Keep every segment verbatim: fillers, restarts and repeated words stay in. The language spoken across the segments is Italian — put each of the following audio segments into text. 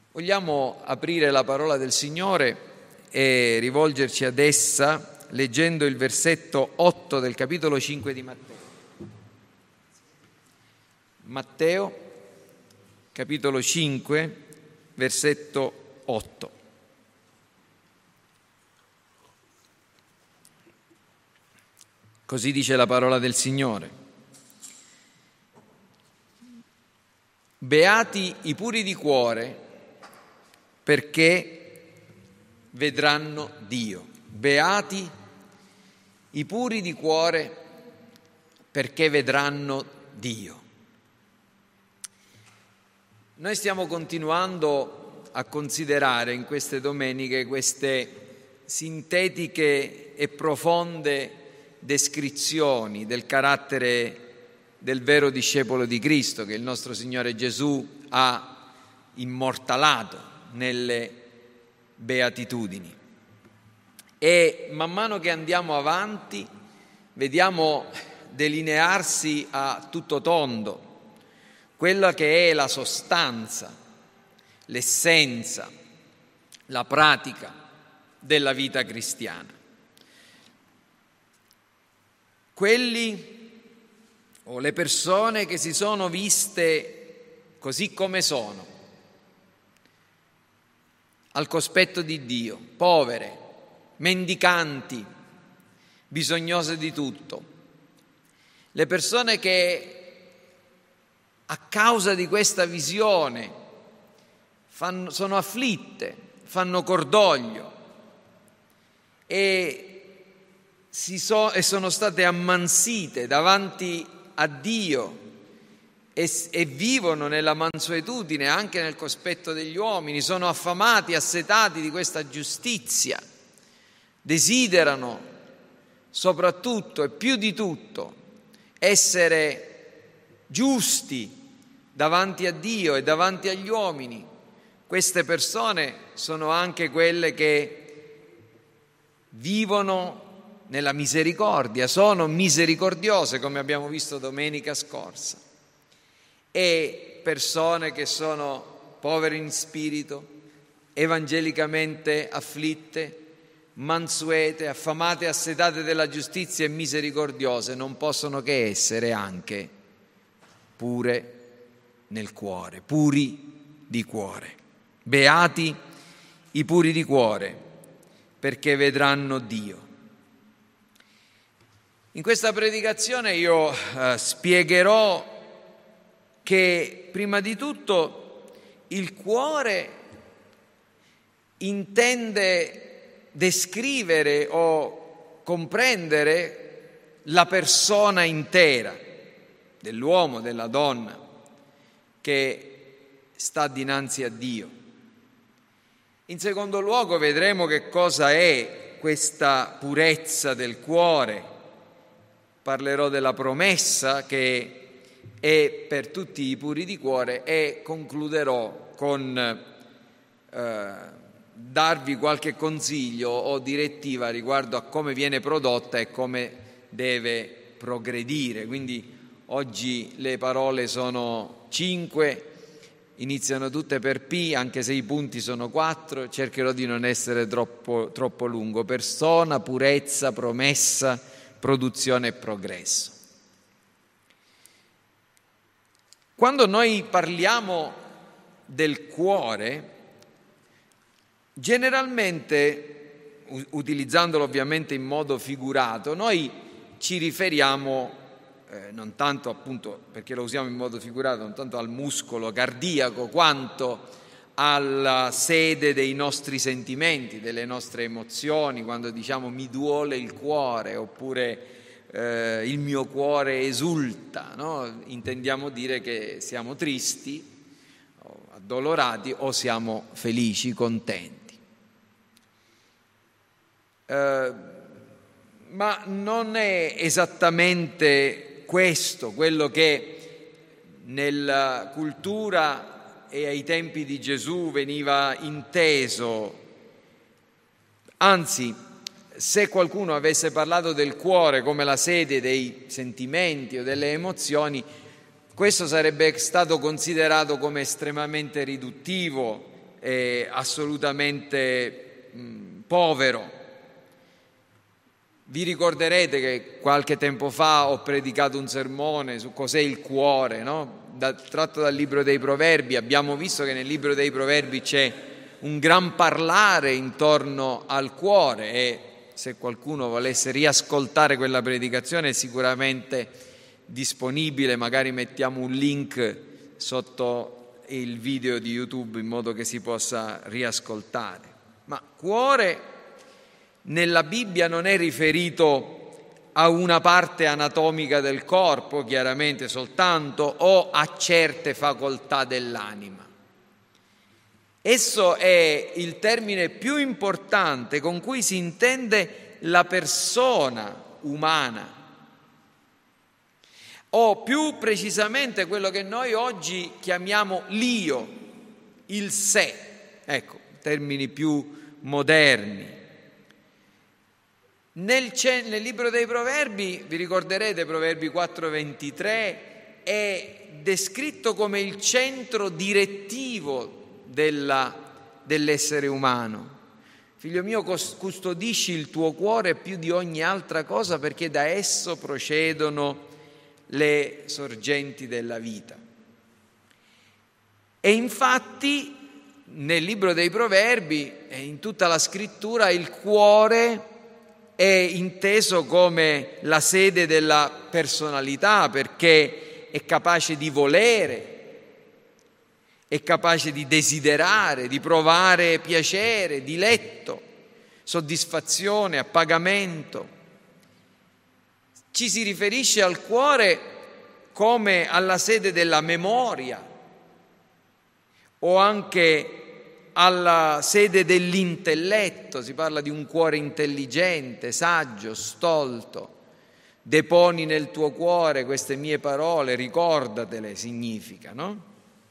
Vogliamo aprire la parola del Signore e rivolgerci ad essa leggendo il versetto otto del capitolo cinque di Matteo. Matteo, capitolo cinque, versetto otto. Così dice la parola del Signore. Beati i puri di cuore, perché vedranno Dio. Beati i puri di cuore, perché vedranno Dio. Noi stiamo continuando a considerare in queste domeniche queste sintetiche e profonde descrizioni del carattere del vero discepolo di Cristo che il nostro Signore Gesù ha immortalato nelle beatitudini. E man mano che andiamo avanti vediamo delinearsi a tutto tondo quella che è la sostanza, l'essenza, la pratica della vita cristiana. Quelli o le persone che si sono viste così come sono, al cospetto di Dio, povere, mendicanti, bisognose di tutto. Le persone che a causa di questa visione fanno, sono afflitte, fanno cordoglio e, si so, e sono state ammansite davanti a Dio e, e vivono nella mansuetudine anche nel cospetto degli uomini, sono affamati, assetati di questa giustizia, desiderano soprattutto e più di tutto essere giusti davanti a Dio e davanti agli uomini. Queste persone sono anche quelle che vivono nella misericordia, sono misericordiose, come abbiamo visto domenica scorsa, e persone che sono povere in spirito, evangelicamente afflitte, mansuete, affamate, assetate della giustizia e misericordiose, non possono che essere anche pure nel cuore, puri di cuore. Beati i puri di cuore, perché vedranno Dio. In questa predicazione io eh, spiegherò che prima di tutto il cuore intende descrivere o comprendere la persona intera dell'uomo, della donna che sta dinanzi a Dio. In secondo luogo vedremo che cosa è questa purezza del cuore. Parlerò della promessa che è per tutti i puri di cuore e concluderò con eh, darvi qualche consiglio o direttiva riguardo a come viene prodotta e come deve progredire. Quindi oggi le parole sono cinque, iniziano tutte per P, anche se i punti sono quattro, cercherò di non essere troppo, troppo lungo. Persona, purezza, promessa, produzione e progresso. Quando noi parliamo del cuore, generalmente, utilizzandolo ovviamente in modo figurato, noi ci riferiamo eh, non tanto appunto perché lo usiamo in modo figurato, non tanto al muscolo cardiaco quanto alla sede dei nostri sentimenti, delle nostre emozioni, quando diciamo mi duole il cuore oppure eh, il mio cuore esulta, no? Intendiamo dire che siamo tristi, o addolorati o siamo felici, contenti. Eh, ma non è esattamente questo quello che nella cultura e ai tempi di Gesù veniva inteso. Anzi, se qualcuno avesse parlato del cuore come la sede dei sentimenti o delle emozioni, questo sarebbe stato considerato come estremamente riduttivo è assolutamente mh, povero. Vi ricorderete che qualche tempo fa ho predicato un sermone su cos'è il cuore, no? Da, tratto dal libro dei Proverbi. Abbiamo visto che nel libro dei Proverbi c'è un gran parlare intorno al cuore, e se qualcuno volesse riascoltare quella predicazione è sicuramente disponibile, magari mettiamo un link sotto il video di YouTube in modo che si possa riascoltare. Ma cuore nella Bibbia non è riferito a una parte anatomica del corpo, chiaramente soltanto, o a certe facoltà dell'anima. Esso è il termine più importante con cui si intende la persona umana, o più precisamente quello che noi oggi chiamiamo l'io, il sé, ecco, termini più moderni. Nel, nel libro dei Proverbi, vi ricorderete, Proverbi quattro ventitré, è descritto come il centro direttivo della, dell'essere umano. Figlio mio, custodisci il tuo cuore più di ogni altra cosa, perché da esso procedono le sorgenti della vita. E infatti nel libro dei Proverbi e in tutta la scrittura il cuore è inteso come la sede della personalità, perché è capace di volere, è capace di desiderare, di provare piacere, diletto, soddisfazione, appagamento. Ci si riferisce al cuore come alla sede della memoria o anche alla sede dell'intelletto. Si parla di un cuore intelligente, saggio, stolto. Deponi nel tuo cuore queste mie parole, ricordatele, significa, no?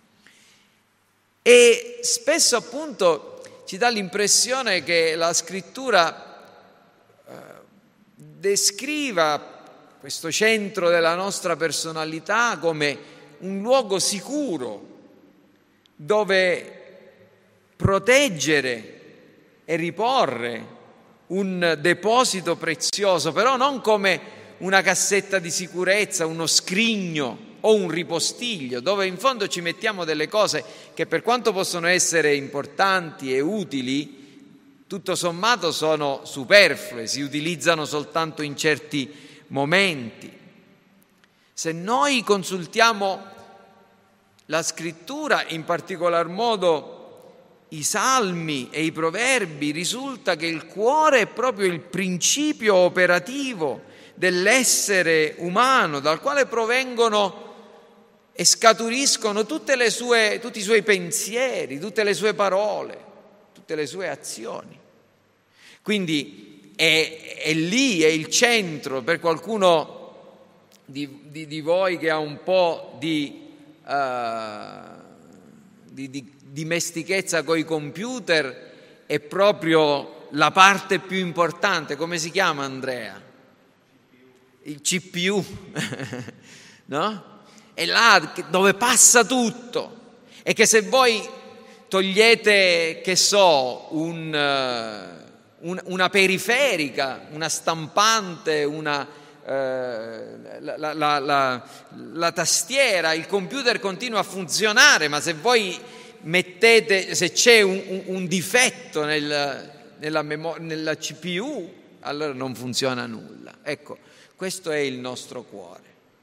E spesso appunto ci dà l'impressione che la scrittura eh, descriva questo centro della nostra personalità come un luogo sicuro dove proteggere e riporre un deposito prezioso, però non come una cassetta di sicurezza, uno scrigno o un ripostiglio, dove in fondo ci mettiamo delle cose che, per quanto possono essere importanti e utili, tutto sommato sono superflue, si utilizzano soltanto in certi momenti. Se noi consultiamo la scrittura, in particolar modo i salmi e i proverbi, risulta che il cuore è proprio il principio operativo dell'essere umano, dal quale provengono e scaturiscono tutte le sue, tutti i suoi pensieri, tutte le sue parole, tutte le sue azioni. Quindi è, è lì, è il centro. Per qualcuno di, di, di voi che ha un po' di, uh, di, di dimestichezza coi computer, è proprio la parte più importante. Come si chiama, Andrea? Il C P U, no? È là dove passa tutto, e che se voi togliete, che so, un, un, una periferica, una stampante, una, eh, la, la, la, la, la tastiera, il computer continua a funzionare, ma se voi mettete, se c'è un, un, un difetto nel, nella, memo- nella C P U, allora non funziona nulla. Ecco, questo è il nostro cuore.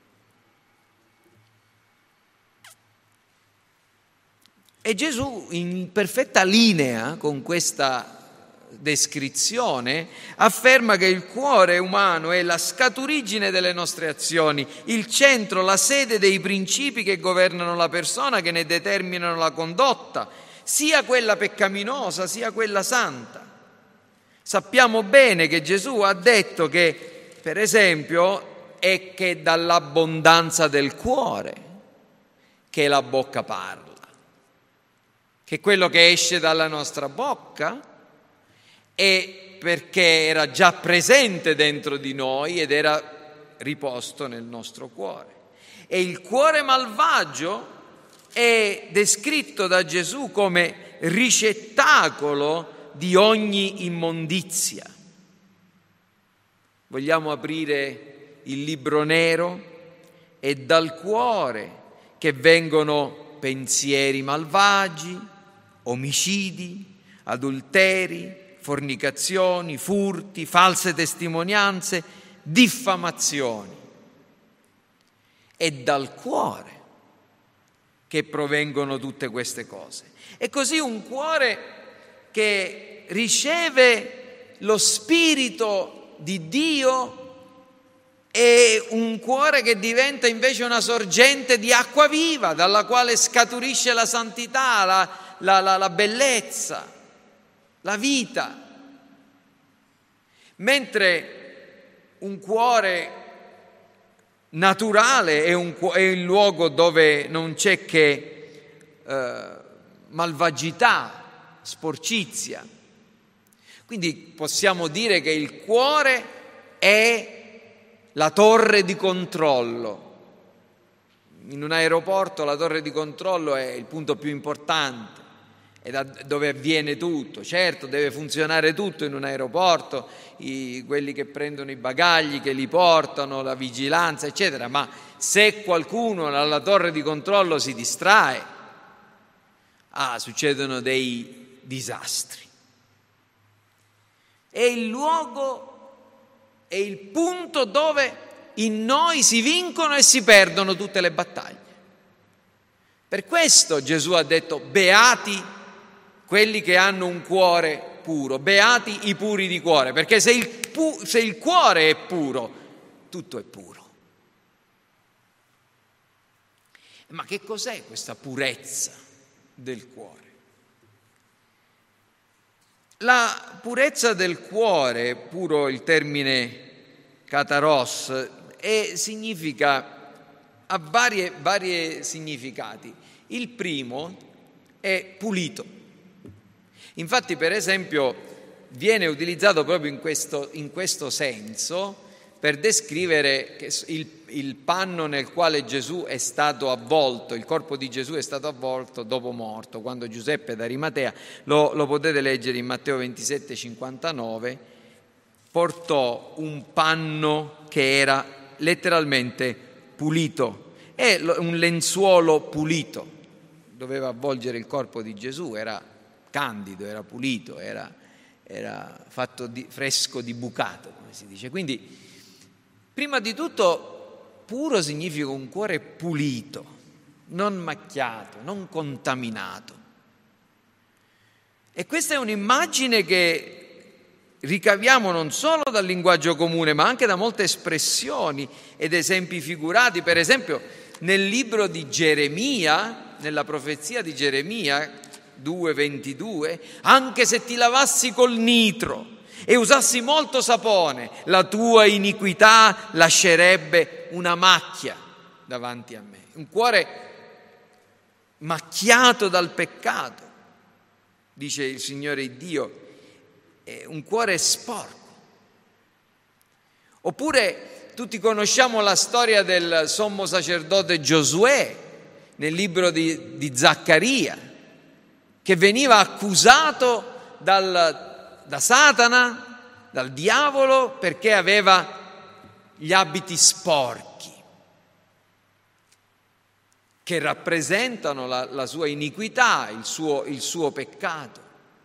E Gesù, in perfetta linea con questa descrizione, afferma che il cuore umano è la scaturigine delle nostre azioni, il centro, la sede dei principi che governano la persona, che ne determinano la condotta, sia quella peccaminosa sia quella santa. Sappiamo bene che Gesù ha detto che, per esempio, è che dall'abbondanza del cuore che la bocca parla, che quello che esce dalla nostra bocca è perché era già presente dentro di noi ed era riposto nel nostro cuore. E il cuore malvagio è descritto da Gesù come ricettacolo di ogni immondizia. Vogliamo aprire il libro nero? È dal cuore che vengono pensieri malvagi, omicidi, adulteri, fornicazioni, furti, false testimonianze, diffamazioni. È dal cuore che provengono tutte queste cose. E così un cuore che riceve lo Spirito di Dio è un cuore che diventa invece una sorgente di acqua viva, dalla quale scaturisce la santità, la, la, la, la bellezza, la vita. Mentre un cuore naturale è, un, è il luogo dove non c'è che eh, malvagità, sporcizia. Quindi possiamo dire che il cuore è la torre di controllo. In un aeroporto la torre di controllo è il punto più importante, è da dove avviene tutto. Certo, deve funzionare tutto in un aeroporto, i, quelli che prendono i bagagli, che li portano, la vigilanza, eccetera, ma se qualcuno alla torre di controllo si distrae, ah, succedono dei disastri. È il luogo, è il punto dove in noi si vincono e si perdono tutte le battaglie. Per questo Gesù ha detto: beati quelli che hanno un cuore puro, beati i puri di cuore, perché se il, pu- se il cuore è puro, tutto è puro. Ma che cos'è questa purezza del cuore? La purezza del cuore, puro il termine kataros, e significa, ha varie, varie significati. Il primo è pulito. Infatti, per esempio, viene utilizzato proprio in questo, in questo senso per descrivere che il, il panno nel quale Gesù è stato avvolto, il corpo di Gesù è stato avvolto dopo morto, quando Giuseppe d'Arimatea, lo, lo potete leggere in Matteo ventisette cinquantanove, portò un panno che era letteralmente pulito, è un lenzuolo pulito, doveva avvolgere il corpo di Gesù, era candido, era pulito, era, era fatto di, fresco di bucato, come si dice. Quindi, prima di tutto, puro significa un cuore pulito, non macchiato, non contaminato. E questa è un'immagine che ricaviamo non solo dal linguaggio comune, ma anche da molte espressioni ed esempi figurati. Per esempio, nel libro di Geremia, nella profezia di Geremia due ventidue, anche se ti lavassi col nitro e usassi molto sapone, la tua iniquità lascerebbe una macchia davanti a me. Un cuore macchiato dal peccato, dice il Signore Dio, è un cuore sporco. Oppure tutti conosciamo la storia del sommo sacerdote Giosuè nel libro di, di Zaccaria, che veniva accusato dal, da Satana, dal diavolo, perché aveva gli abiti sporchi, che rappresentano la, la sua iniquità, il suo, il suo peccato,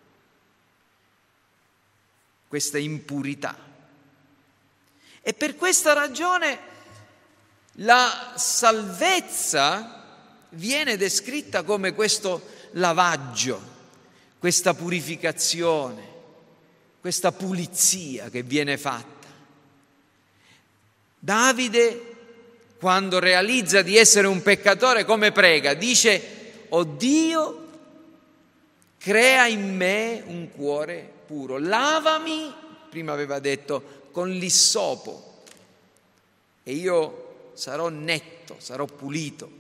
questa impurità. E per questa ragione la salvezza viene descritta come questo lavaggio, questa purificazione, questa pulizia che viene fatta. Davide, quando realizza di essere un peccatore, come prega? Dice: «O Dio, crea in me un cuore puro, lavami», prima aveva detto, «con l'issopo, e io sarò netto, sarò pulito».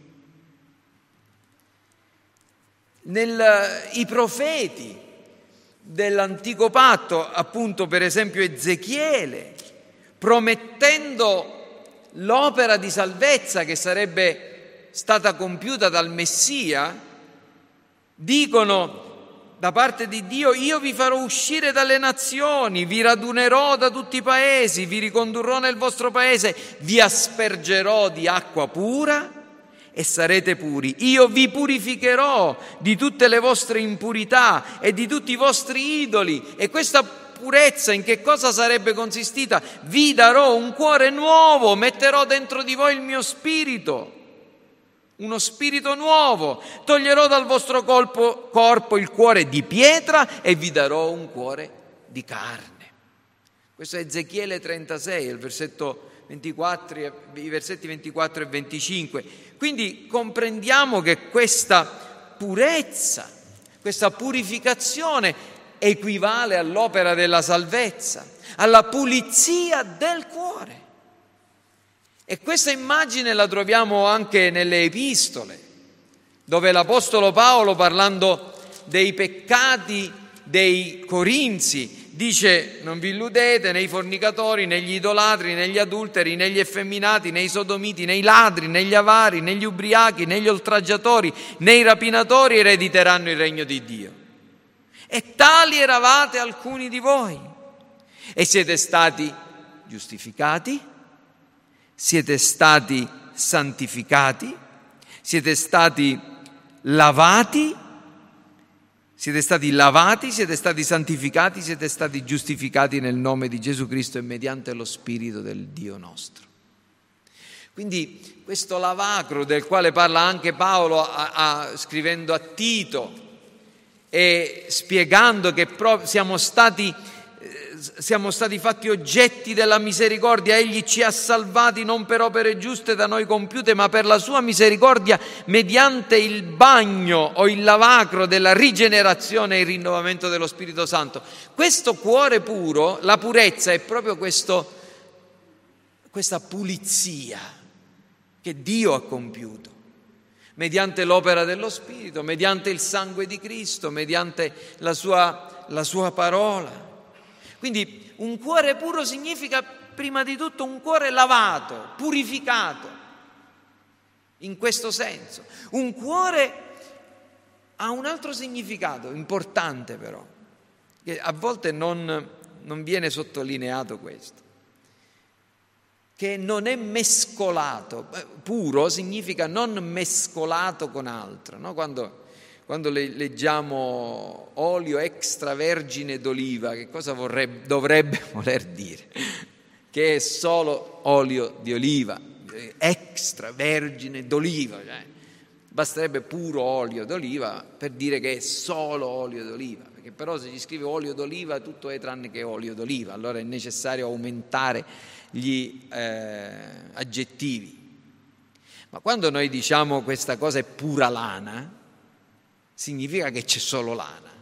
Nel, i profeti dell'antico patto, appunto per esempio Ezechiele, promettendo l'opera di salvezza che sarebbe stata compiuta dal Messia, dicono: da parte di Dio: io vi farò uscire dalle nazioni, vi radunerò da tutti i paesi, vi ricondurrò nel vostro paese, vi aspergerò di acqua pura e sarete puri. Io vi purificherò di tutte le vostre impurità e di tutti i vostri idoli. E questa purezza in che cosa sarebbe consistita? Vi darò un cuore nuovo, metterò dentro di voi il mio spirito, uno spirito nuovo, toglierò dal vostro corpo, corpo il cuore di pietra e vi darò un cuore di carne. Questo è Ezechiele trentasei, il versetto ventiquattro, i versetti ventiquattro e venticinque. Quindi comprendiamo che questa purezza, questa purificazione equivale all'opera della salvezza, alla pulizia del cuore. E questa immagine la troviamo anche nelle epistole, dove l'Apostolo Paolo, parlando dei peccati dei Corinzi, dice: non vi illudete, né i fornicatori, né gli idolatri, né gli adulteri, né gli effeminati, né i sodomiti, né i ladri, né gli avari, né gli ubriachi, né gli oltraggiatori, né i rapinatori erediteranno il regno di Dio. E tali eravate alcuni di voi, e siete stati giustificati, siete stati santificati, siete stati lavati, siete stati lavati, siete stati santificati, siete stati giustificati nel nome di Gesù Cristo e mediante lo Spirito del Dio nostro. Quindi questo lavacro del quale parla anche Paolo a, a, scrivendo a Tito e spiegando che pro, siamo stati Siamo stati fatti oggetti della misericordia, egli ci ha salvati non per opere giuste da noi compiute, ma per la sua misericordia mediante il bagno o il lavacro della rigenerazione e il rinnovamento dello Spirito Santo. Questo cuore puro, la purezza è proprio questo, questa pulizia che Dio ha compiuto mediante l'opera dello Spirito, mediante il sangue di Cristo, mediante la sua, la sua parola. Quindi un cuore puro significa prima di tutto un cuore lavato, purificato, in questo senso. Un cuore ha un altro significato importante però, che a volte non, non viene sottolineato questo, che non è mescolato. Puro significa non mescolato con altro, no? Quando... Quando leggiamo olio extravergine d'oliva, che cosa vorrebbe, dovrebbe voler dire? Che è solo olio di oliva, extravergine d'oliva. Cioè, basterebbe puro olio d'oliva per dire che è solo olio d'oliva, perché però se ci scrive olio d'oliva tutto è tranne che olio d'oliva, allora è necessario aumentare gli eh, aggettivi. Ma quando noi diciamo questa cosa è pura lana, significa che c'è solo lana.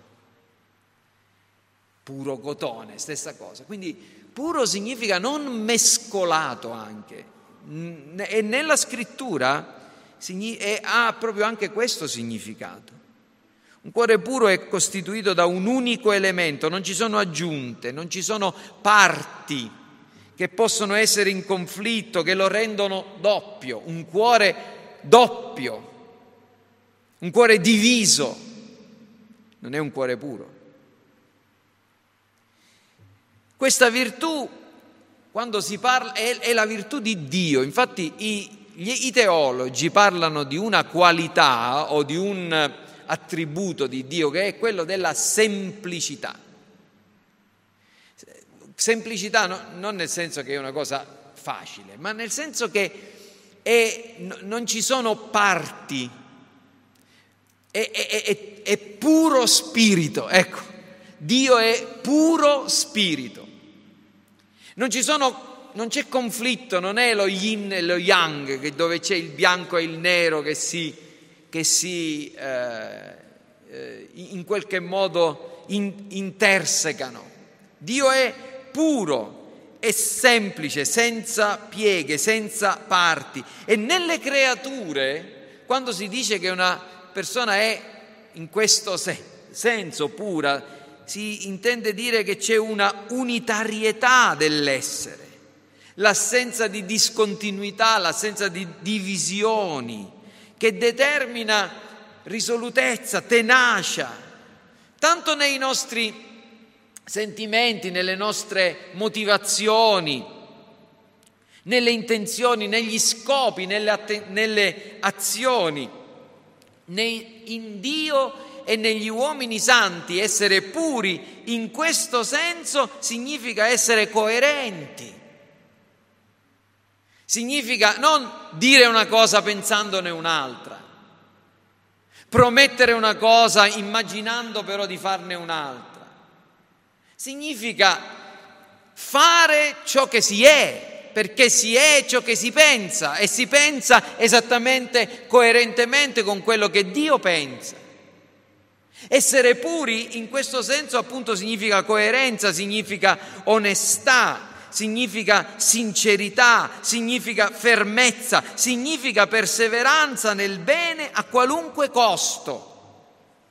Puro cotone, stessa cosa. Quindi puro significa non mescolato anche. E nella scrittura ha proprio anche questo significato. Un cuore puro è costituito da un unico elemento, non ci sono aggiunte, non ci sono parti che possono essere in conflitto, che lo rendono doppio. Un cuore doppio. Un cuore diviso non è un cuore puro. Questa virtù, quando si parla, è, è la virtù di Dio. Infatti i, gli, i teologi parlano di una qualità o di un attributo di Dio che è quello della semplicità. Semplicità no, non nel senso che è una cosa facile, ma nel senso che è, no, non ci sono parti. È, è, è, è puro spirito, ecco, Dio è puro spirito. Non ci sono, non c'è conflitto, non è lo yin e lo yang, che dove c'è il bianco e il nero che si, che si eh, eh, in qualche modo in, intersecano. Dio è puro, è semplice, senza pieghe, senza parti. E nelle creature, quando si dice che una persona è in questo se- senso pura, si intende dire che c'è una unitarietà dell'essere, l'assenza di discontinuità, l'assenza di divisioni, che determina risolutezza, tenacia, tanto nei nostri sentimenti, nelle nostre motivazioni, nelle intenzioni, negli scopi, nelle, att- nelle azioni, nei, in Dio e negli uomini santi. Essere puri in questo senso significa essere coerenti. Significa non dire una cosa pensandone un'altra, promettere una cosa immaginando però di farne un'altra. Significa fare ciò che si è, perché si è ciò che si pensa e si pensa esattamente coerentemente con quello che Dio pensa. Essere puri in questo senso appunto significa coerenza, significa onestà, significa sincerità, significa fermezza, significa perseveranza nel bene a qualunque costo.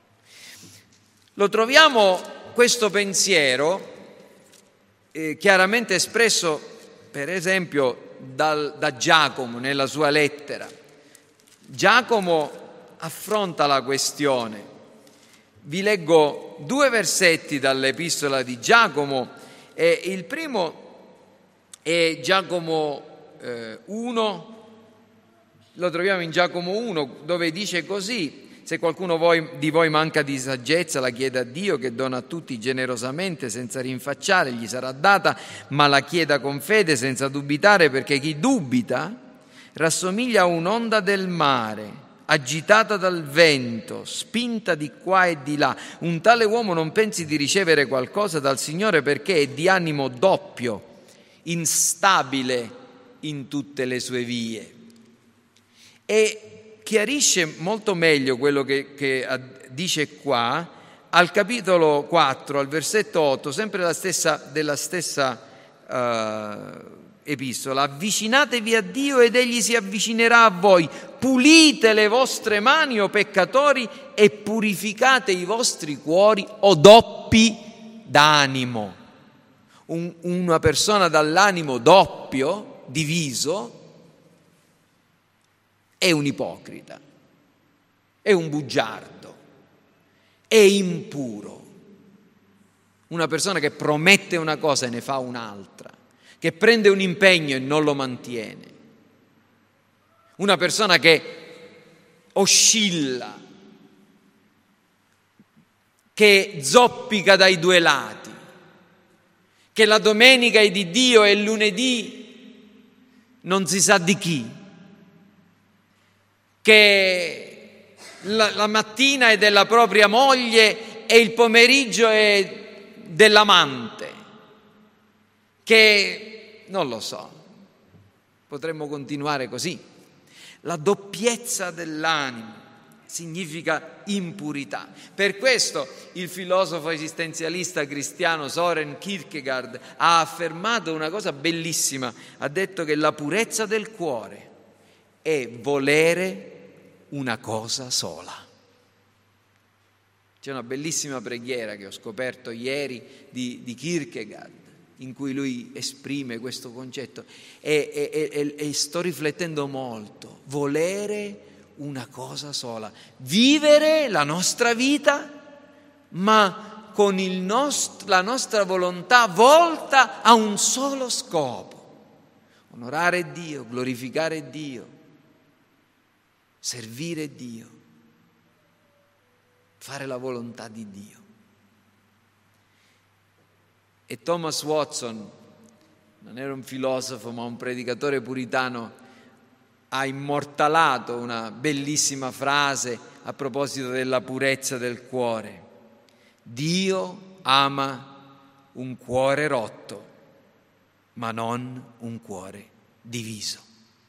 Lo troviamo questo pensiero eh, chiaramente espresso per esempio dal, da Giacomo nella sua lettera. Giacomo affronta la questione. Vi leggo due versetti dall'epistola di Giacomo. E il primo è Giacomo eh, uno, lo troviamo in Giacomo uno, dove dice così: se qualcuno voi, di voi manca di saggezza, la chieda a Dio che dona a tutti generosamente senza rinfacciare, gli sarà data, ma la chieda con fede senza dubitare, perché chi dubita rassomiglia a un'onda del mare, agitata dal vento, spinta di qua e di là. Un tale uomo non pensi di ricevere qualcosa dal Signore, perché è di animo doppio, instabile in tutte le sue vie. E chiarisce molto meglio quello che, che dice qua al capitolo quattro, al versetto otto, sempre la stessa, della stessa uh, epistola: avvicinatevi a Dio ed Egli si avvicinerà a voi, pulite le vostre mani, o peccatori, e purificate i vostri cuori, o doppi d'animo. Un, una persona dall'animo doppio, diviso, è un ipocrita, è un bugiardo, è impuro. Una persona che promette una cosa e ne fa un'altra, che prende un impegno e non lo mantiene. Una persona che oscilla, che zoppica dai due lati, che la domenica è di Dio e il lunedì non si sa di chi, che la, la mattina è della propria moglie e il pomeriggio è dell'amante, che non lo so, potremmo continuare così. La doppiezza dell'animo significa impurità. Per questo il filosofo esistenzialista cristiano Søren Kierkegaard ha affermato una cosa bellissima. Ha detto che la purezza del cuore è volere una cosa sola. C'è una bellissima preghiera che ho scoperto ieri di, di Kierkegaard, in cui lui esprime questo concetto e, e, e, e sto riflettendo molto. Volere una cosa sola, vivere la nostra vita, ma con il nost- la nostra volontà volta a un solo scopo: onorare Dio, glorificare Dio, servire Dio, fare la volontà di Dio. E Thomas Watson, non era un filosofo ma un predicatore puritano, ha immortalato una bellissima frase a proposito della purezza del cuore: Dio ama un cuore rotto, ma non un cuore diviso.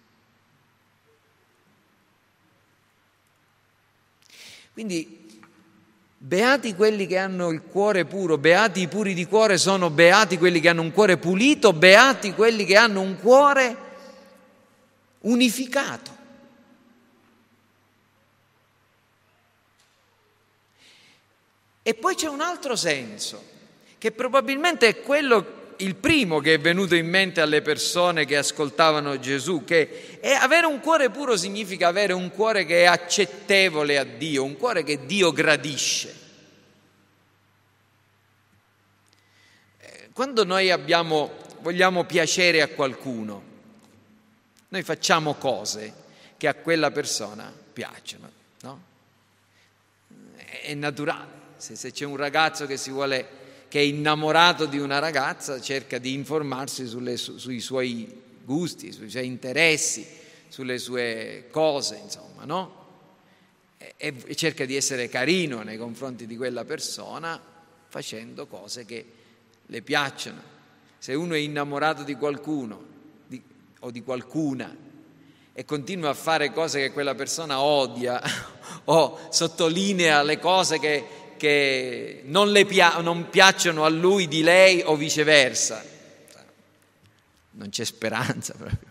Quindi beati quelli che hanno il cuore puro, beati i puri di cuore sono beati quelli che hanno un cuore pulito, beati quelli che hanno un cuore unificato. E poi c'è un altro senso, che probabilmente è quello, il primo che è venuto in mente alle persone che ascoltavano Gesù, che è avere un cuore puro significa avere un cuore che è accettevole a Dio, un cuore che Dio gradisce. quando noi abbiamo, vogliamo piacere a qualcuno, noi facciamo cose che a quella persona piacciono, no? È naturale. Se, se c'è un ragazzo che si vuole, che è innamorato di una ragazza, cerca di informarsi sulle, su, sui suoi gusti, sui suoi interessi, sulle sue cose, insomma, no? E, e cerca di essere carino nei confronti di quella persona, facendo cose che le piacciono. Se uno è innamorato di qualcuno di, o di qualcuna e continua a fare cose che quella persona odia o sottolinea le cose che, che non, le pia- non piacciono a lui di lei o viceversa, non c'è speranza proprio.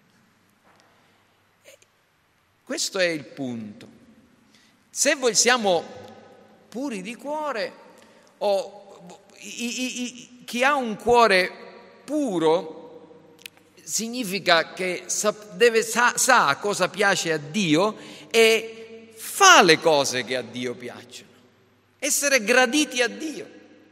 Questo è il punto. Se voi siamo puri di cuore, o i, i, i, chi ha un cuore puro significa che sa, deve, sa, sa cosa piace a Dio e fa le cose che a Dio piacciono. Essere graditi a Dio.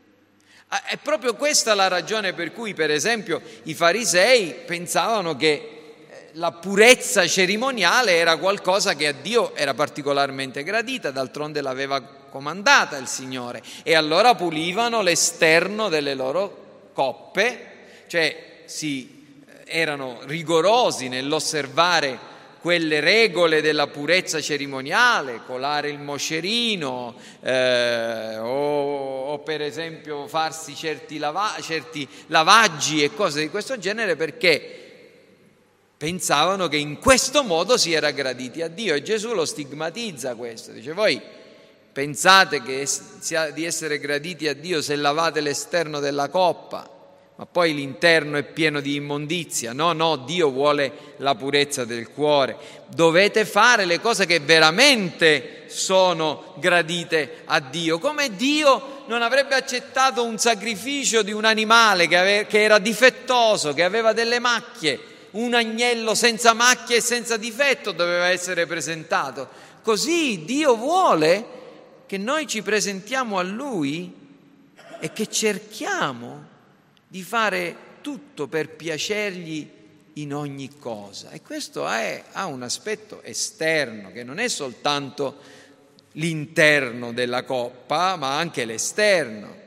È proprio questa la ragione per cui, per esempio, i farisei pensavano che la purezza cerimoniale era qualcosa che a Dio era particolarmente gradita, d'altronde l'aveva comandata il Signore, e allora pulivano l'esterno delle loro coppe, cioè si erano rigorosi nell'osservare quelle regole della purezza cerimoniale, colare il moscerino, eh, o, o per esempio farsi certi, lava- certi lavaggi e cose di questo genere, perché pensavano che in questo modo si era graditi a Dio, e Gesù lo stigmatizza questo, dice: voi pensate che sia di essere graditi a Dio se lavate l'esterno della coppa, ma poi l'interno è pieno di immondizia? No, no, Dio vuole la purezza del cuore. Dovete fare le cose che veramente sono gradite a Dio, come Dio non avrebbe accettato un sacrificio di un animale che, ave- che era difettoso, che aveva delle macchie. Un agnello senza macchie e senza difetto doveva essere presentato. Così Dio vuole che noi ci presentiamo a Lui e che cerchiamo di fare tutto per piacergli in ogni cosa. E questo è, ha un aspetto esterno, che non è soltanto l'interno della coppa, ma anche l'esterno.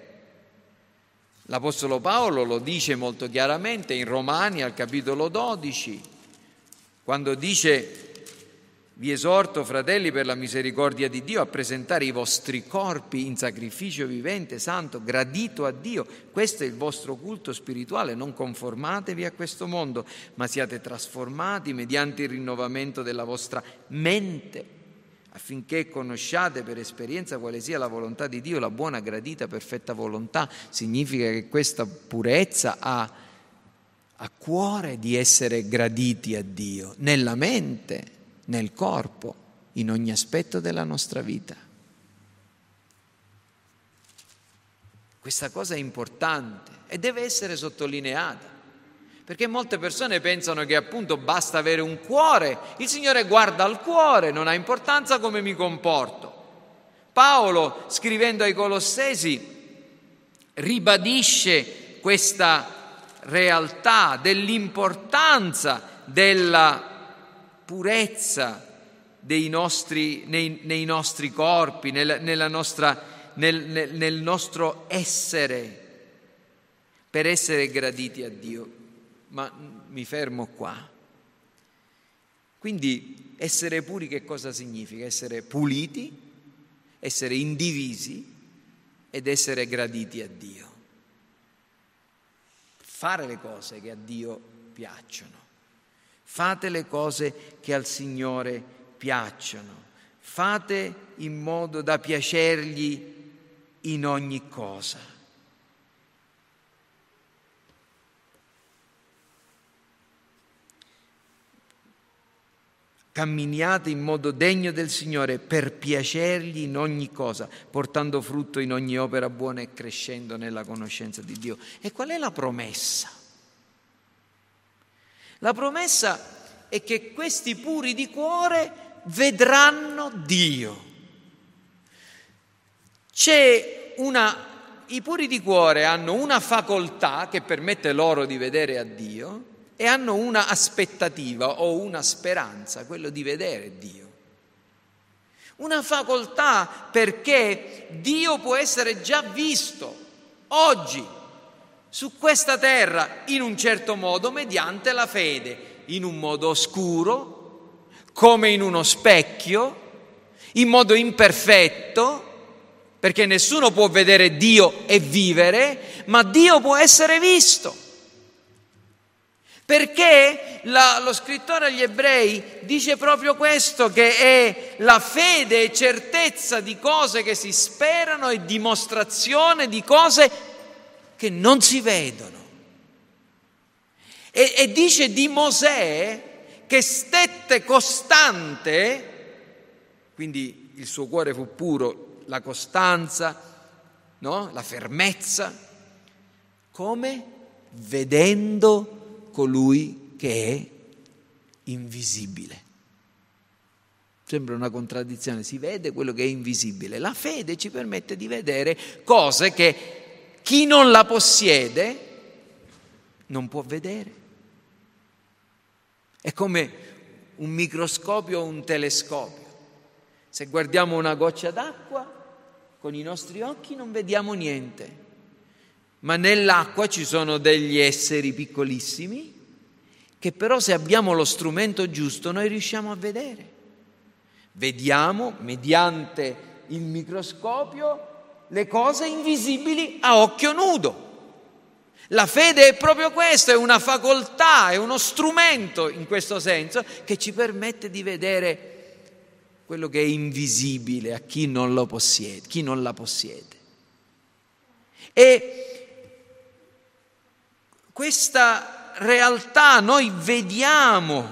L'Apostolo Paolo lo dice molto chiaramente in Romani al capitolo dodici, quando dice: vi esorto, fratelli, per la misericordia di Dio, a presentare i vostri corpi in sacrificio vivente, santo, gradito a Dio. Questo è il vostro culto spirituale. Non conformatevi a questo mondo, ma siate trasformati mediante il rinnovamento della vostra mente, affinché conosciate per esperienza quale sia la volontà di Dio, la buona, gradita, perfetta volontà. Significa che questa purezza ha a cuore di essere graditi a Dio, nella mente, nel corpo, in ogni aspetto della nostra vita. Questa cosa è importante e deve essere sottolineata, perché molte persone pensano che appunto basta avere un cuore, il Signore guarda al cuore, non ha importanza come mi comporto. Paolo, scrivendo ai Colossesi, ribadisce questa realtà dell'importanza della purezza dei nostri, nei, nei nostri corpi, nel, nella nostra, nel, nel, nel nostro essere, per essere graditi a Dio. Ma mi fermo qua. Quindi essere puri che cosa significa? Essere puliti, essere indivisi ed essere graditi a Dio. Fare le cose che a Dio piacciono. Fate le cose che al Signore piacciono. Fate in modo da piacergli in ogni cosa. Camminiate in modo degno del Signore per piacergli in ogni cosa, portando frutto in ogni opera buona e crescendo nella conoscenza di Dio. E qual è la promessa? La promessa è che questi puri di cuore vedranno Dio. C'è una i puri di cuore hanno una facoltà che permette loro di vedere a Dio e hanno una aspettativa o una speranza, quello di vedere Dio. Una facoltà perché Dio può essere già visto oggi su questa terra in un certo modo mediante la fede, in un modo oscuro, come in uno specchio, in modo imperfetto, perché nessuno può vedere Dio e vivere, ma Dio può essere visto. Perché la, lo scrittore agli Ebrei dice proprio questo, che è la fede e certezza di cose che si sperano e dimostrazione di cose che non si vedono. E, e dice di Mosè che stette costante, quindi il suo cuore fu puro, la costanza, no? La fermezza, come vedendo colui che è invisibile. Sembra una contraddizione, si vede quello che è invisibile. La fede ci permette di vedere cose che chi non la possiede non può vedere. È come un microscopio o un telescopio. Se guardiamo una goccia d'acqua, con i nostri occhi non vediamo niente. Ma nell'acqua ci sono degli esseri piccolissimi che però se abbiamo lo strumento giusto noi riusciamo a vedere. Vediamo mediante il microscopio le cose invisibili a occhio nudo. La fede è proprio questo, è una facoltà, è uno strumento in questo senso che ci permette di vedere quello che è invisibile a chi non lo possiede, chi non la possiede. E questa realtà noi vediamo.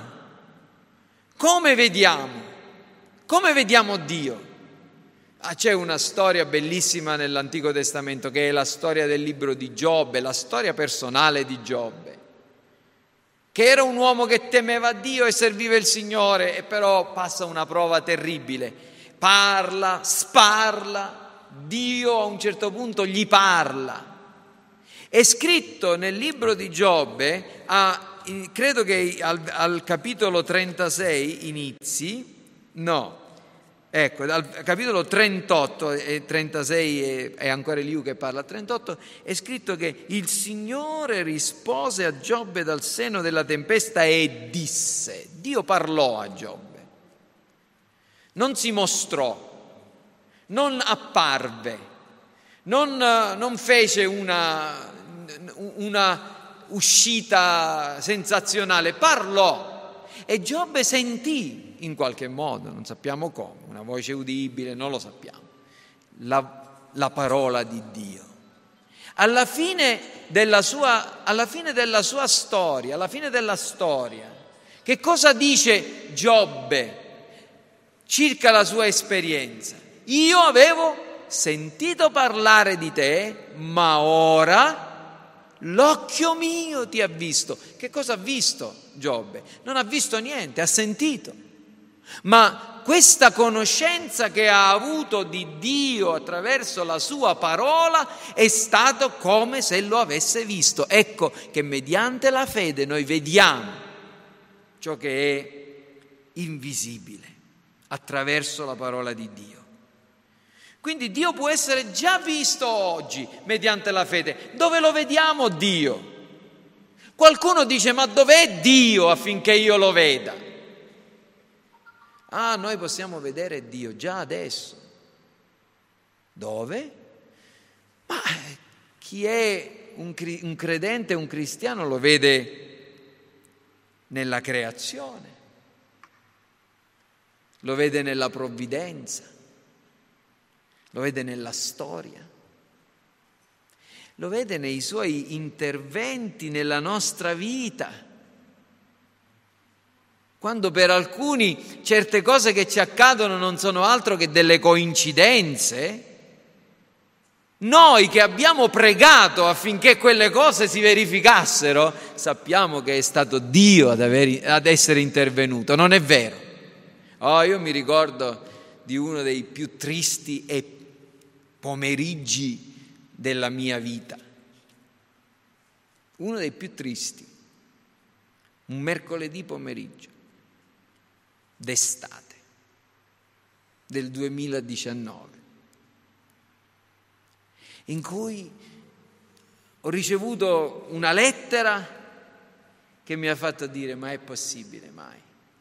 Come vediamo? Come vediamo Dio? Ah, c'è una storia bellissima nell'Antico Testamento che è la storia del libro di Giobbe, la storia personale di Giobbe, che era un uomo che temeva Dio e serviva il Signore, e però passa una prova terribile. Parla, sparla, Dio a un certo punto gli parla. È scritto nel libro di Giobbe, a, credo che al, al capitolo trentasei inizi, no, ecco, dal capitolo trentotto e trentasei è, è ancora Eliù che parla, trentotto è scritto che il Signore rispose a Giobbe dal seno della tempesta e disse, Dio parlò a Giobbe, non si mostrò, non apparve, non, non fece una... una uscita sensazionale, parlò e Giobbe sentì in qualche modo, non sappiamo come, una voce udibile, non lo sappiamo, la, la parola di Dio. Alla fine della sua, alla fine della sua storia, alla fine della storia, che cosa dice Giobbe circa la sua esperienza? Io avevo sentito parlare di te, ma ora l'occhio mio ti ha visto. Che cosa ha visto Giobbe? Non ha visto niente, ha sentito. Ma questa conoscenza che ha avuto di Dio attraverso la sua parola è stato come se lo avesse visto. Ecco che mediante la fede noi vediamo ciò che è invisibile attraverso la parola di Dio. Quindi Dio può essere già visto oggi mediante la fede. Dove lo vediamo Dio? Qualcuno dice, ma dov'è Dio affinché io lo veda? Ah, noi possiamo vedere Dio già adesso. Dove? Ma chi è un, un credente, un cristiano, lo vede nella creazione, lo vede nella provvidenza, lo vede nella storia, lo vede nei suoi interventi nella nostra vita. Quando per alcuni certe cose che ci accadono non sono altro che delle coincidenze, noi che abbiamo pregato affinché quelle cose si verificassero, sappiamo che è stato Dio ad, aver, ad essere intervenuto, non è vero? Oh, io mi ricordo di uno dei più tristi e pomeriggi della mia vita. Uno dei più tristi, un mercoledì pomeriggio d'estate del duemiladiciannove, in cui ho ricevuto una lettera che mi ha fatto dire: ma è possibile mai?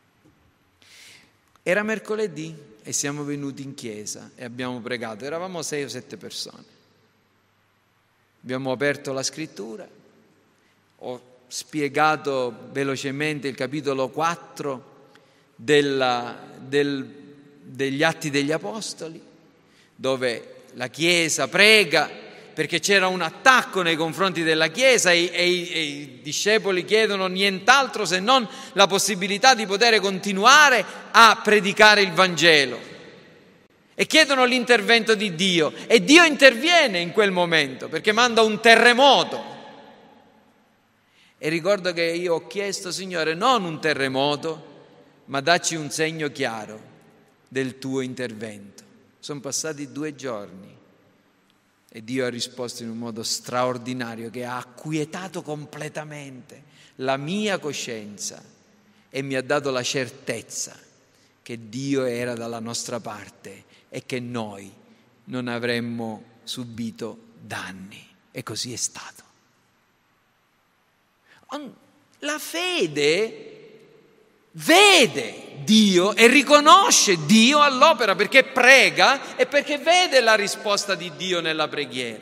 Era mercoledì e siamo venuti in chiesa e abbiamo pregato, eravamo sei o sette persone. Abbiamo aperto la scrittura, ho spiegato velocemente il capitolo quattro della, del, degli Atti degli Apostoli, dove la Chiesa prega perché c'era un attacco nei confronti della Chiesa e, e, e i discepoli chiedono nient'altro se non la possibilità di poter continuare a predicare il Vangelo e chiedono l'intervento di Dio, e Dio interviene in quel momento perché manda un terremoto. E ricordo che io ho chiesto: Signore, non un terremoto, ma dacci un segno chiaro del tuo intervento. Sono passati due giorni e Dio ha risposto in un modo straordinario che ha acquietato completamente la mia coscienza e mi ha dato la certezza che Dio era dalla nostra parte e che noi non avremmo subito danni. E così è stato. La fede vede Dio e riconosce Dio all'opera, perché prega e perché vede la risposta di Dio nella preghiera.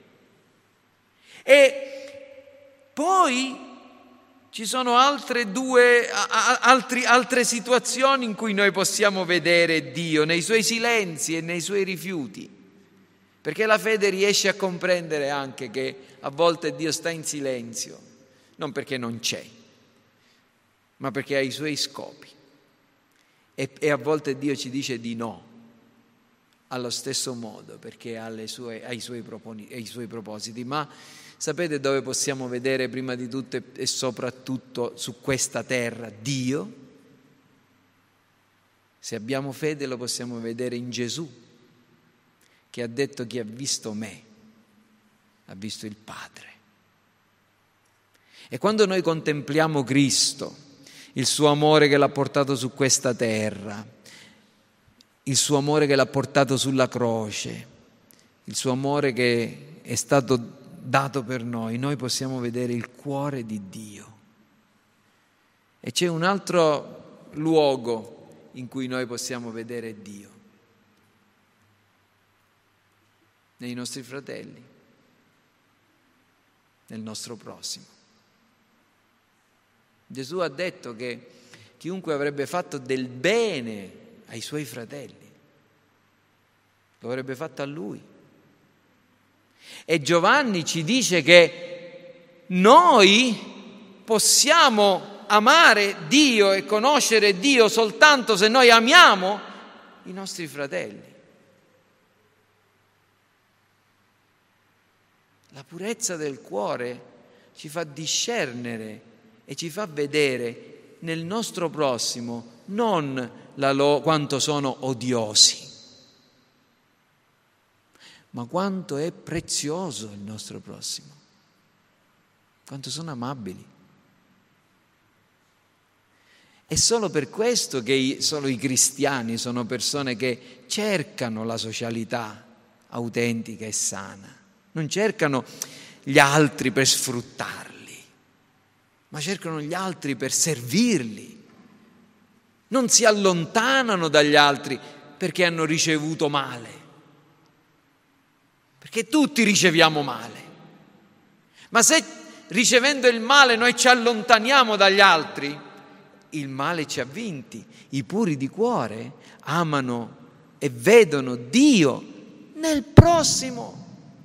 E poi ci sono altre due, altri, altre situazioni in cui noi possiamo vedere Dio, nei suoi silenzi e nei suoi rifiuti, perché la fede riesce a comprendere anche che a volte Dio sta in silenzio, non perché non c'è, ma perché ha i suoi scopi. E, e a volte Dio ci dice di no, allo stesso modo, perché ha, le sue, ha i, suoi proponi, ha i suoi propositi. Ma sapete dove possiamo vedere prima di tutto e, e soprattutto su questa terra Dio? Se abbiamo fede lo possiamo vedere in Gesù, che ha detto: chi ha visto me ha visto il Padre. E quando noi contempliamo Cristo, il suo amore che l'ha portato su questa terra, il suo amore che l'ha portato sulla croce, il suo amore che è stato dato per noi, noi possiamo vedere il cuore di Dio. E c'è un altro luogo in cui noi possiamo vedere Dio: nei nostri fratelli, nel nostro prossimo. Gesù ha detto che chiunque avrebbe fatto del bene ai suoi fratelli lo avrebbe fatto a lui. E Giovanni ci dice che noi possiamo amare Dio e conoscere Dio soltanto se noi amiamo i nostri fratelli. La purezza del cuore ci fa discernere e ci fa vedere nel nostro prossimo non la lo, quanto sono odiosi, ma quanto è prezioso il nostro prossimo, quanto sono amabili. È solo per questo che solo i cristiani sono persone che cercano la socialità autentica e sana, non cercano gli altri per sfruttarli, ma cercano gli altri per servirli. Non si allontanano dagli altri perché hanno ricevuto male, perché tutti riceviamo male. Ma se ricevendo il male noi ci allontaniamo dagli altri, il male ci ha vinti. I puri di cuore amano e vedono Dio nel prossimo.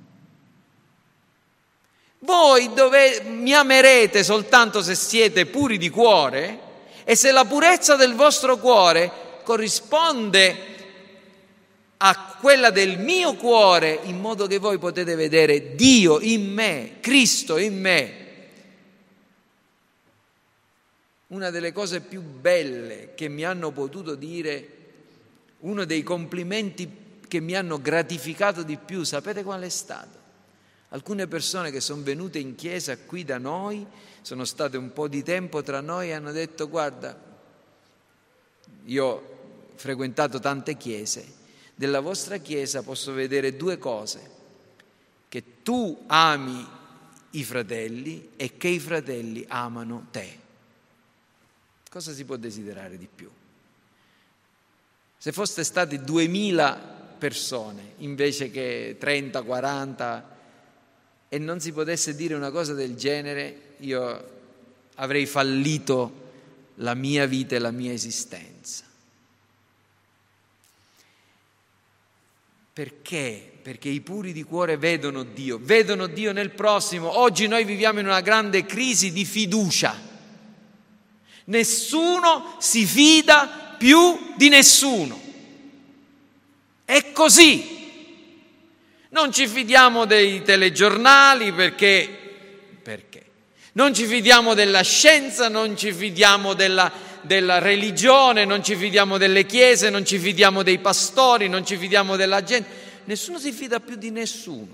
Voi dove mi amerete soltanto se siete puri di cuore e se la purezza del vostro cuore corrisponde a quella del mio cuore, in modo che voi potete vedere Dio in me, Cristo in me. Una delle cose più belle che mi hanno potuto dire, uno dei complimenti che mi hanno gratificato di più, sapete qual è stato? Alcune persone che sono venute in chiesa qui da noi, sono state un po' di tempo tra noi e hanno detto: guarda, io ho frequentato tante chiese, della vostra chiesa posso vedere due cose: che tu ami i fratelli e che i fratelli amano te. Cosa si può desiderare di più? Se foste stati duemila persone invece che trenta, quaranta e non si potesse dire una cosa del genere, io avrei fallito la mia vita e la mia esistenza. Perché? Perché i puri di cuore vedono Dio, vedono Dio nel prossimo. Oggi noi viviamo in una grande crisi di fiducia. Nessuno si fida più di nessuno. È così. Non ci fidiamo dei telegiornali perché, perché? Non ci fidiamo della scienza, non ci fidiamo della, della religione, non ci fidiamo delle chiese, non ci fidiamo dei pastori, non ci fidiamo della gente. Nessuno si fida più di nessuno.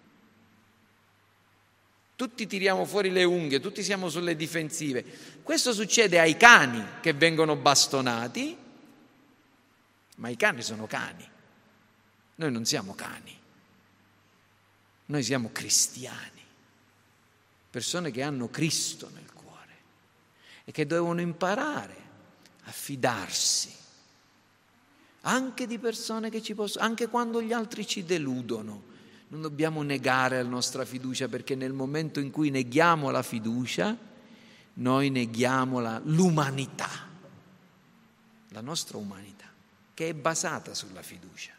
Tutti tiriamo fuori le unghie, tutti siamo sulle difensive. Questo succede ai cani che vengono bastonati, ma i cani sono cani. Noi non siamo cani. Noi siamo cristiani, persone che hanno Cristo nel cuore e che devono imparare a fidarsi anche di persone che ci possono, anche quando gli altri ci deludono. Non dobbiamo negare la nostra fiducia, perché nel momento in cui neghiamo la fiducia, noi neghiamo la, l'umanità, la nostra umanità, che è basata sulla fiducia.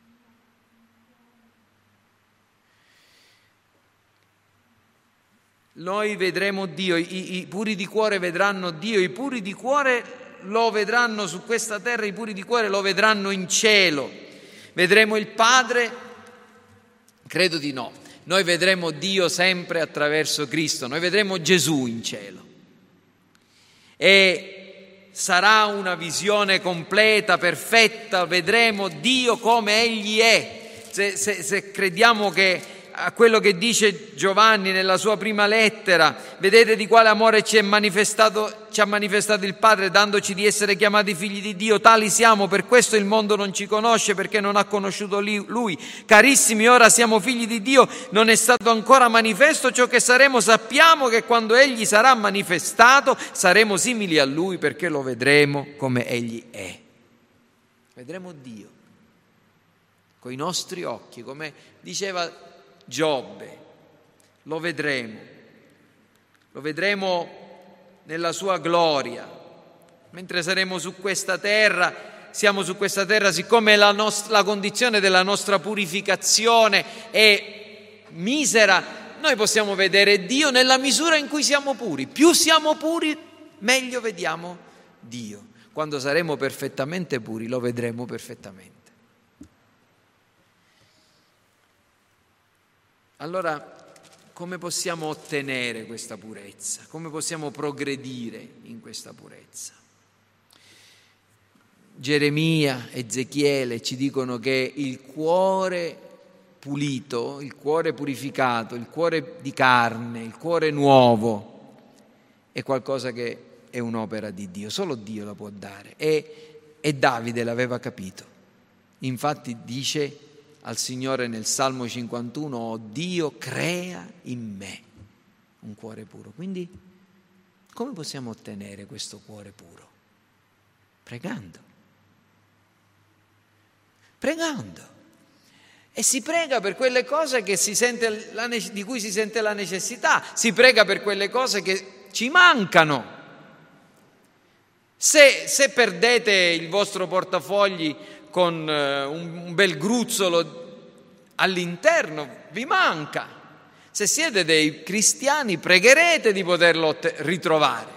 Noi vedremo Dio, i, i puri di cuore vedranno Dio, i puri di cuore lo vedranno su questa terra, i puri di cuore lo vedranno in cielo. Vedremo il Padre? Credo di no. Noi vedremo Dio sempre attraverso Cristo, noi vedremo Gesù in cielo. E sarà una visione completa, perfetta, vedremo Dio come Egli è. Se, se, se crediamo che a quello che dice Giovanni nella sua prima lettera, vedete di quale amore ci è manifestato, ci ha manifestato il Padre, dandoci di essere chiamati figli di Dio. Tali siamo, per questo il mondo non ci conosce, perché non ha conosciuto Lui. Carissimi, ora siamo figli di Dio, non è stato ancora manifesto ciò che saremo. Sappiamo che quando Egli sarà manifestato saremo simili a Lui, perché lo vedremo come Egli è. Vedremo Dio coi nostri occhi, come diceva Giobbe, lo vedremo, lo vedremo nella sua gloria, mentre saremo su questa terra, siamo su questa terra, siccome la, nostra, la condizione della nostra purificazione è misera, noi possiamo vedere Dio nella misura in cui siamo puri. Più siamo puri, meglio vediamo Dio. Quando saremo perfettamente puri, lo vedremo perfettamente. Allora, come possiamo ottenere questa purezza? Come possiamo progredire in questa purezza? Geremia, Ezechiele ci dicono che il cuore pulito, il cuore purificato, il cuore di carne, il cuore nuovo è qualcosa che è un'opera di Dio, solo Dio la può dare. E, e Davide l'aveva capito. Infatti dice al Signore nel Salmo cinquantuno: oh Dio, crea in me un cuore puro. Quindi come possiamo ottenere questo cuore puro? Pregando. Pregando. E si prega per quelle cose che si sente la, di cui si sente la necessità, si prega per quelle cose che ci mancano. Se, se perdete il vostro portafogli con un bel gruzzolo all'interno, vi manca. Se siete dei cristiani, pregherete di poterlo ritrovare.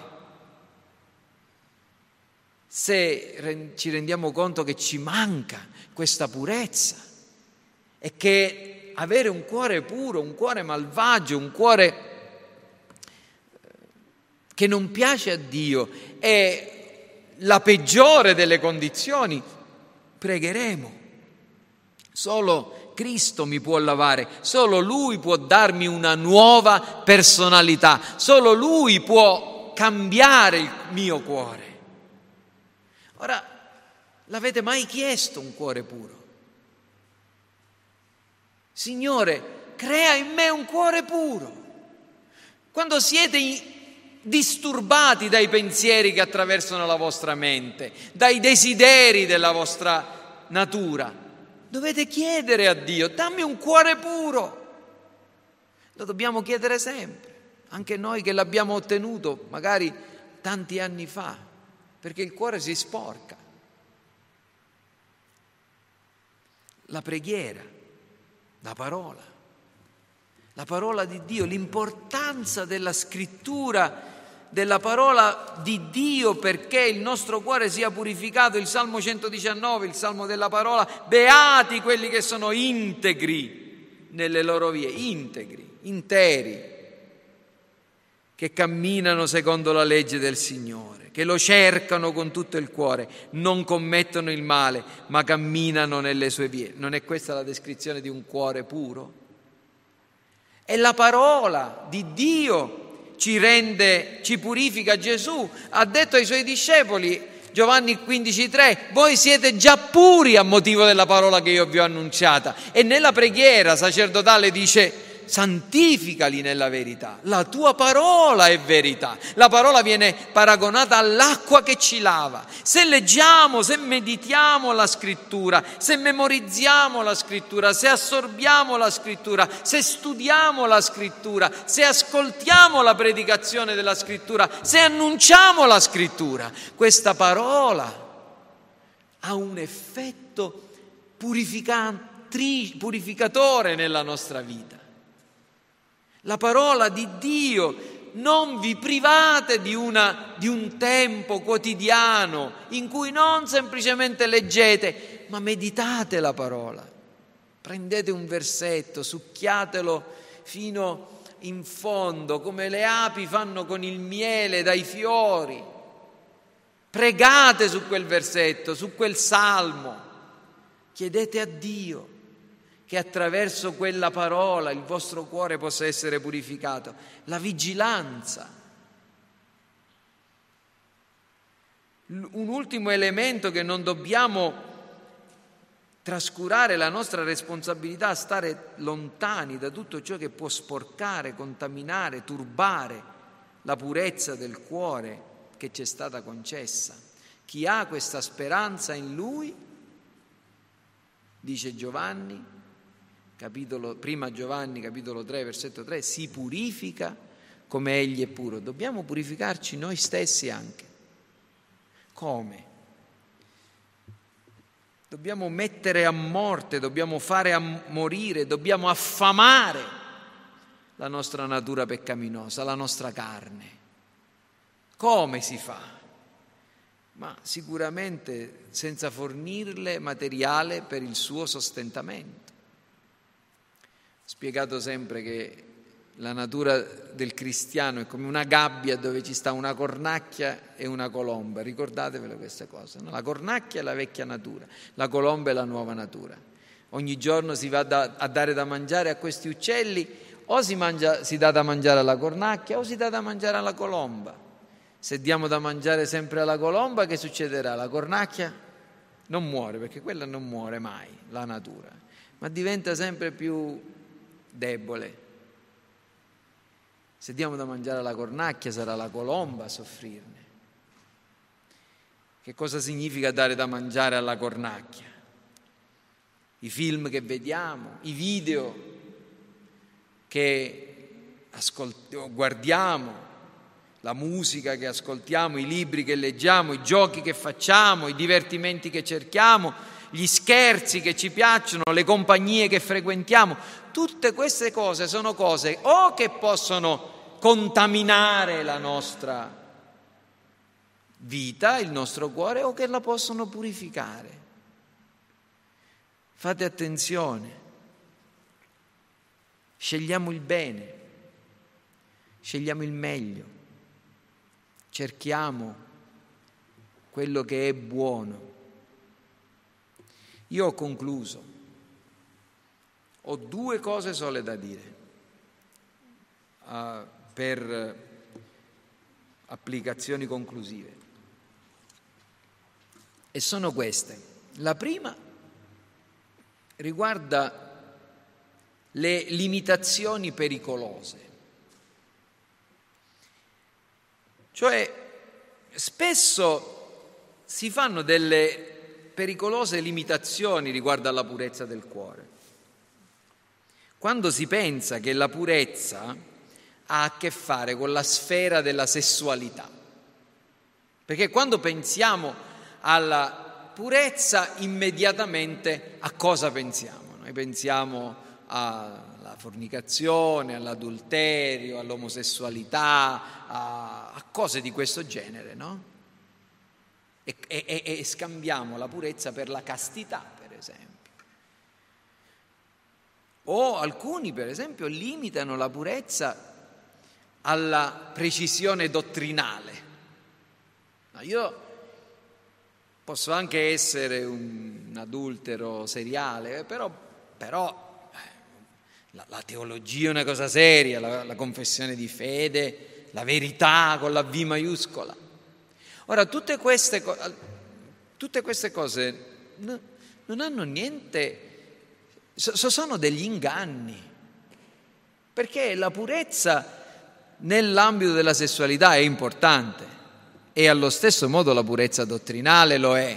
Se ci rendiamo conto che ci manca questa purezza e che avere un cuore puro, un cuore malvagio, un cuore che non piace a Dio è la peggiore delle condizioni, pregheremo. Solo Cristo mi può lavare, solo Lui può darmi una nuova personalità, solo Lui può cambiare il mio cuore. Ora, l'avete mai chiesto un cuore puro? Signore, crea in me un cuore puro. Quando siete disturbati dai pensieri che attraversano la vostra mente, dai desideri della vostra natura, dovete chiedere a Dio: dammi un cuore puro. Lo dobbiamo chiedere sempre, anche noi che l'abbiamo ottenuto magari tanti anni fa, perché il cuore si sporca. La preghiera, la parola, la parola di Dio, l'importanza della scrittura, della parola di Dio perché il nostro cuore sia purificato. Il Salmo centodiciannove, il Salmo della parola: beati quelli che sono integri nelle loro vie, integri, interi, che camminano secondo la legge del Signore, che lo cercano con tutto il cuore, non commettono il male, ma camminano nelle sue vie. Non è questa la descrizione di un cuore puro? È la parola di Dio ci rende, ci purifica. Gesù ha detto ai suoi discepoli, Giovanni quindici tre: voi siete già puri a motivo della parola che io vi ho annunciata. E nella preghiera sacerdotale dice: santificali nella verità, la tua parola è verità. La parola viene paragonata all'acqua che ci lava. Se leggiamo, se meditiamo la scrittura, se memorizziamo la scrittura, se assorbiamo la scrittura, se studiamo la scrittura, se ascoltiamo la predicazione della scrittura, se annunciamo la scrittura, questa parola ha un effetto purificatri- purificatore nella nostra vita. La parola di Dio, non vi private di, una, di un tempo quotidiano in cui non semplicemente leggete, ma meditate la parola. Prendete un versetto, succhiatelo fino in fondo, come le api fanno con il miele dai fiori. Pregate su quel versetto, su quel salmo. Chiedete a Dio che attraverso quella parola il vostro cuore possa essere purificato. La vigilanza. Un ultimo elemento che non dobbiamo trascurare: la nostra responsabilità a stare lontani da tutto ciò che può sporcare, contaminare, turbare la purezza del cuore che ci è stata concessa. Chi ha questa speranza in Lui, dice Giovanni, capitolo, prima Giovanni, capitolo tre, versetto tre, si purifica come Egli è puro. Dobbiamo purificarci noi stessi anche. Come? Dobbiamo mettere a morte, dobbiamo fare a morire, dobbiamo affamare la nostra natura peccaminosa, la nostra carne. Come si fa? Ma sicuramente senza fornirle materiale per il suo sostentamento. Ho spiegato sempre che la natura del cristiano è come una gabbia dove ci sta una cornacchia e una colomba. Ricordatevele queste cose, no? La cornacchia è la vecchia natura, la colomba è la nuova natura. Ogni giorno si va da, a dare da mangiare a questi uccelli, o si, mangia, si dà da mangiare alla cornacchia o si dà da mangiare alla colomba. Se diamo da mangiare sempre alla colomba, che succederà? La cornacchia non muore, perché quella non muore mai, la natura, ma diventa sempre più debole. Se diamo da mangiare alla cornacchia, sarà la colomba a soffrirne. Che cosa significa dare da mangiare alla cornacchia? I film che vediamo, i video che ascolt- guardiamo, la musica che ascoltiamo, i libri che leggiamo, i giochi che facciamo, i divertimenti che cerchiamo, gli scherzi che ci piacciono, le compagnie che frequentiamo, tutte queste cose sono cose o che possono contaminare la nostra vita, il nostro cuore, o che la possono purificare. Fate attenzione, scegliamo il bene, scegliamo il meglio, cerchiamo quello che è buono. Io ho concluso Ho due cose sole da dire uh, per applicazioni conclusive. E sono queste. La prima riguarda le limitazioni pericolose. Cioè, spesso si fanno delle pericolose limitazioni riguardo alla purezza del cuore. Quando si pensa che la purezza ha a che fare con la sfera della sessualità. Perché quando pensiamo alla purezza, immediatamente a cosa pensiamo? Noi pensiamo alla fornicazione, all'adulterio, all'omosessualità, a, a cose di questo genere, no? E, e, e scambiamo la purezza per la castità, per esempio. O alcuni, per esempio, limitano la purezza alla precisione dottrinale. Io posso anche essere un adultero seriale, però, però la, la teologia è una cosa seria, la, la confessione di fede, la verità con la V maiuscola. Ora, tutte queste, tutte queste cose no, non hanno niente, so, sono degli inganni, perché la purezza nell'ambito della sessualità è importante e allo stesso modo la purezza dottrinale lo è.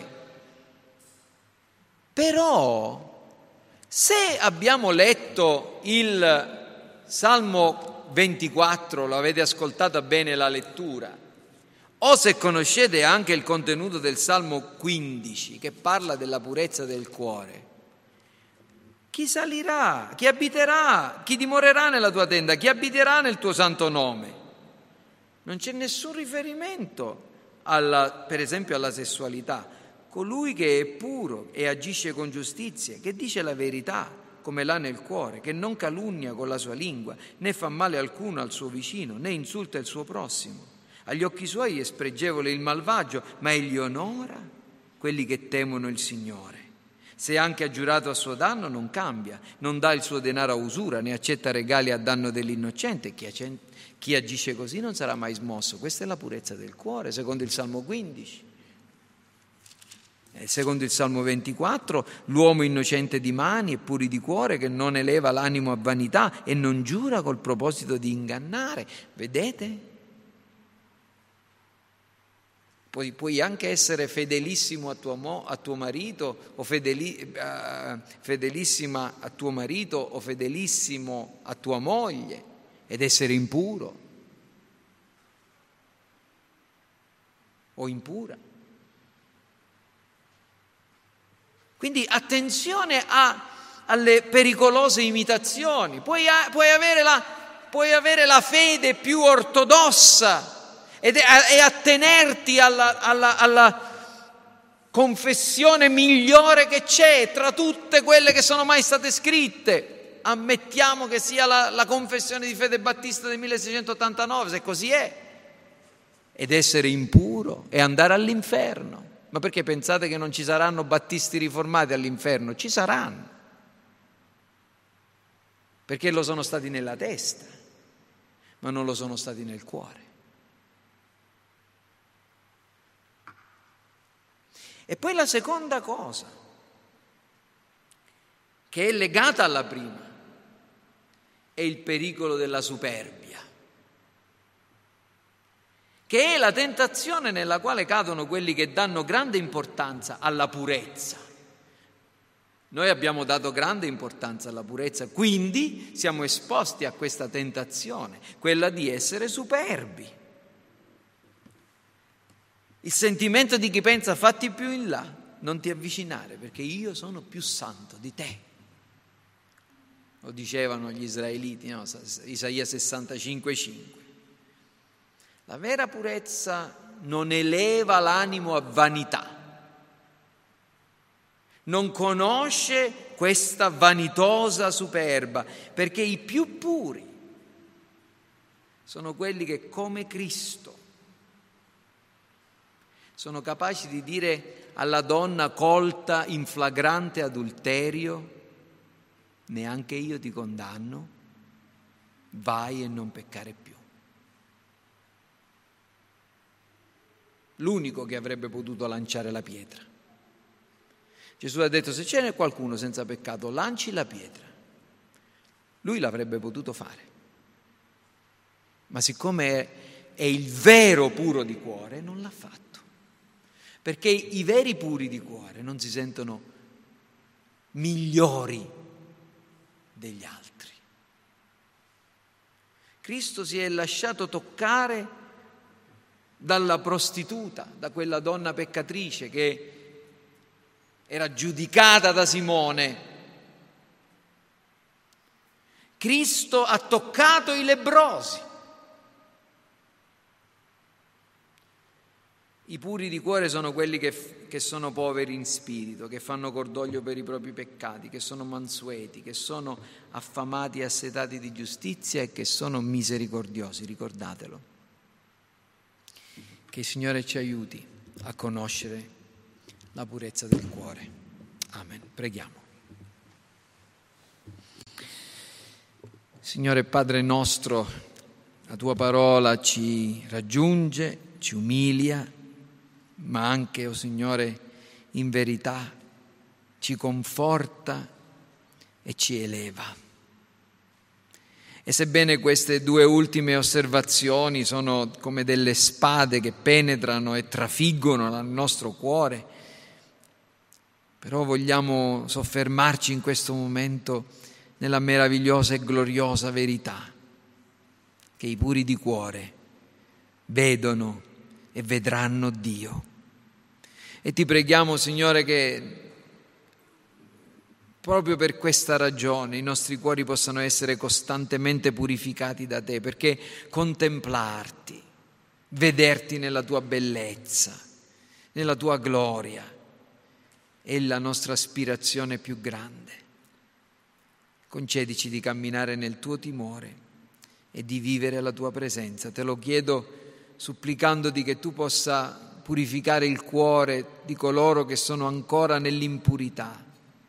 Però, se abbiamo letto il Salmo ventiquattro, lo avete ascoltata bene la lettura, o se conoscete anche il contenuto del Salmo quindici, che parla della purezza del cuore, chi salirà, chi abiterà, chi dimorerà nella tua tenda, chi abiterà nel tuo santo nome? Non c'è nessun riferimento, alla, per esempio, alla sessualità. Colui che è puro e agisce con giustizia, che dice la verità come l'ha nel cuore, che non calunnia con la sua lingua, né fa male alcuno al suo vicino, né insulta il suo prossimo. Agli occhi suoi è spregevole il malvagio, ma egli onora quelli che temono il Signore. Se anche ha giurato a suo danno, non cambia, non dà il suo denaro a usura, né accetta regali a danno dell'innocente. Chi, chi agisce così non sarà mai smosso. Questa è la purezza del cuore, secondo il Salmo quindici. E secondo il Salmo ventiquattro, l'uomo innocente di mani e puri di cuore, che non eleva l'animo a vanità e non giura col proposito di ingannare. Vedete? Puoi, puoi anche essere fedelissimo a tuo, mo, a tuo marito o fedeli, uh, fedelissima a tuo marito o fedelissimo a tua moglie ed essere impuro o impura. Quindi attenzione a, alle pericolose imitazioni. Puoi, puoi, avere la, puoi avere la fede più ortodossa ed e attenerti alla, alla, alla confessione migliore che c'è tra tutte quelle che sono mai state scritte. Ammettiamo che sia la, la confessione di fede battista del milleseicentottantanove, se così è, ed essere impuro e andare all'inferno. Ma perché pensate che non ci saranno battisti riformati all'inferno? Ci saranno, perché lo sono stati nella testa, ma non lo sono stati nel cuore. E poi la seconda cosa, che è legata alla prima, è il pericolo della superbia, che è la tentazione nella quale cadono quelli che danno grande importanza alla purezza. Noi abbiamo dato grande importanza alla purezza, quindi siamo esposti a questa tentazione, quella di essere superbi. Il sentimento di chi pensa fatti più in là, non ti avvicinare perché io sono più santo di te. Lo dicevano gli israeliti, no? Isaia sessantacinque cinque. La vera purezza non eleva l'animo a vanità, non conosce questa vanitosa superba, perché i più puri sono quelli che come Cristo sono capaci di dire alla donna colta in flagrante adulterio: neanche io ti condanno, vai e non peccare più. L'unico che avrebbe potuto lanciare la pietra. Gesù ha detto: se ce n'è qualcuno senza peccato, lanci la pietra. Lui l'avrebbe potuto fare. Ma siccome è il vero puro di cuore, non l'ha fatto. Perché i veri puri di cuore non si sentono migliori degli altri. Cristo si è lasciato toccare dalla prostituta, da quella donna peccatrice che era giudicata da Simone. Cristo ha toccato i lebbrosi. I puri di cuore sono quelli che, che sono poveri in spirito, che fanno cordoglio per i propri peccati, che sono mansueti, che sono affamati e assetati di giustizia e che sono misericordiosi, ricordatelo. Che il Signore ci aiuti a conoscere la purezza del cuore. Amen. Preghiamo. Signore Padre nostro, la Tua parola ci raggiunge, ci umilia, ma anche, o oh Signore, in verità ci conforta e ci eleva. E sebbene queste due ultime osservazioni sono come delle spade che penetrano e trafiggono nel nostro cuore, però vogliamo soffermarci in questo momento nella meravigliosa e gloriosa verità che i puri di cuore vedono e vedranno Dio. E ti preghiamo, Signore, che proprio per questa ragione i nostri cuori possano essere costantemente purificati da Te, perché contemplarti, vederti nella Tua bellezza, nella Tua gloria, è la nostra aspirazione più grande. Concedici di camminare nel Tuo timore e di vivere la Tua presenza. Te lo chiedo supplicandoti che Tu possa purificare il cuore di coloro che sono ancora nell'impurità,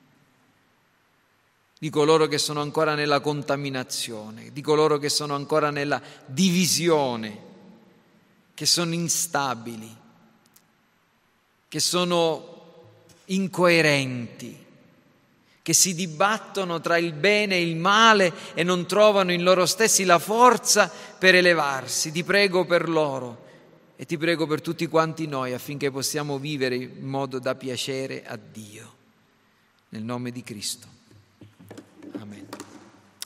di coloro che sono ancora nella contaminazione, di coloro che sono ancora nella divisione, che sono instabili, che sono incoerenti, che si dibattono tra il bene e il male e non trovano in loro stessi la forza per elevarsi. Ti prego per loro e ti prego per tutti quanti noi affinché possiamo vivere in modo da piacere a Dio. Nel nome di Cristo. Amen.